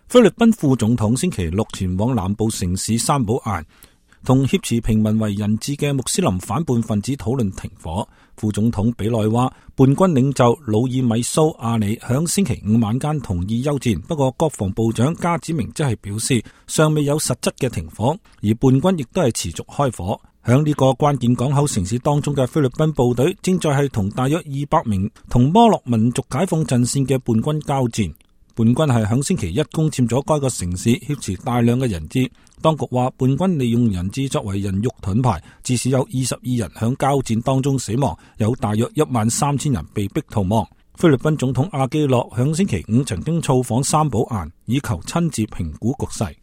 菲律賓副總統星期六前往南部城市三寶岩，同挾持平民為人質嘅穆斯林反叛分子討論停火。副總統比內話，叛軍領袖魯爾米蘇阿里響星期五晚間同意休戰，不過國防部長加子明則係表示尚未有實質嘅停火，而叛軍亦都係持續開火。響呢個關鍵港口城市當中嘅菲律賓部隊正在係同大約200名同摩洛民族解放陣線嘅叛軍交戰。叛軍係響星期一攻佔咗該個城市，挾持大量嘅人質。當局話叛軍利用人質作為人肉盾牌，至少有22人響交戰當中死亡，有大約13000人被逼逃亡。菲律賓總統阿基諾響星期五曾經造訪三寶岩，以求親自評估局勢。